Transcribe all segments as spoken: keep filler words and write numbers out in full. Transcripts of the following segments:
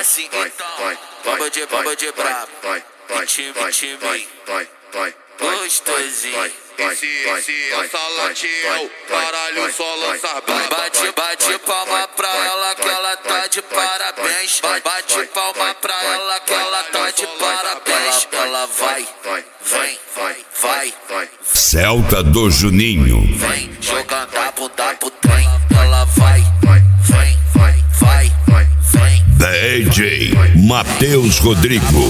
assim então. Bomba de bomba de brabo. Time, time. Gostosinho. Esse, esse é o Salatiel, caralho, só lança braba. Bate, bate palma pra ela que ela tá de parabéns. Bate palma pra ela que ela tá de parabéns. Ela vai, vem, vai, vai. Celta do Juninho. Vem jogando a bunda pro trem. Ela vai, vem, vai, vem. D J Matheus Rodrigo.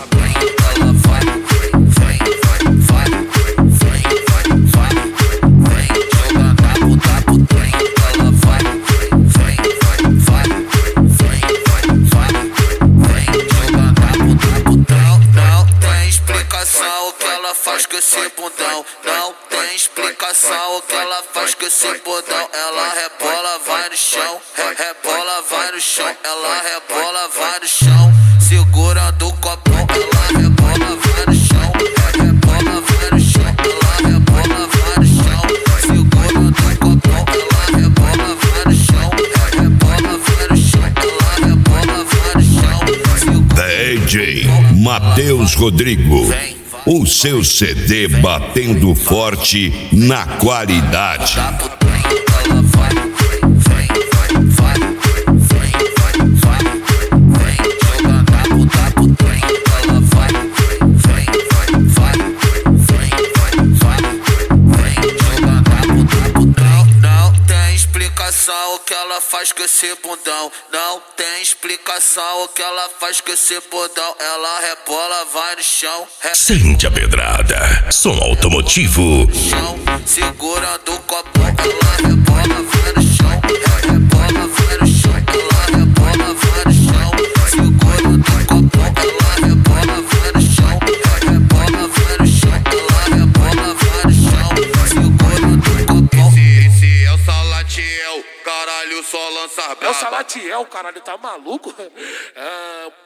Ela vai, vem, vai, vem, vai, vem jogando a bunda pro trem. Ela vai, vem, vai, vem, vai, vem jogando a bunda pro trem. Não tem explicação o que ela faz com esse bundão. Não tem explicação o que ela faz com esse bundão. Ela rebola, vai no chão, rebola, vai no chão. Ela rebola, vai no chão, segurando o copão. Ela rebola, vai no chão, rebola, vai no chão. Ela rebola, vai no chão, segurando o copão. Ela rebola, vai no chão, rebola, vai no chão. Ela rebola, vai no chão. D J Matheus Rodrigo. O seu C D batendo forte na qualidade. Ela vai, vem, vai, vem, vai, vem jogando a bunda pro trem. Ela vai, vem, vai, vem, vai, vem jogando a bunda pro trem. Não tem explicação o que ela faz com esse bundão. Não tem explicação o que ela faz com esse bundão. Ela rebola, vai no chão. Sente a pedrada. Som automotivo. Chão, segurando o copão. Ela rebola, vai no chão. Rebola, vai no chão. Ela rebola, vai no chão, segurando o copão. Ela rebola, vai no chão. Rebola, vai no chão. Ela rebola, vai no chão, segurando o copão. Esse, esse é o Salatiel, caralho, só lança braba. É o Salatiel, caralho, tá maluco? Ah,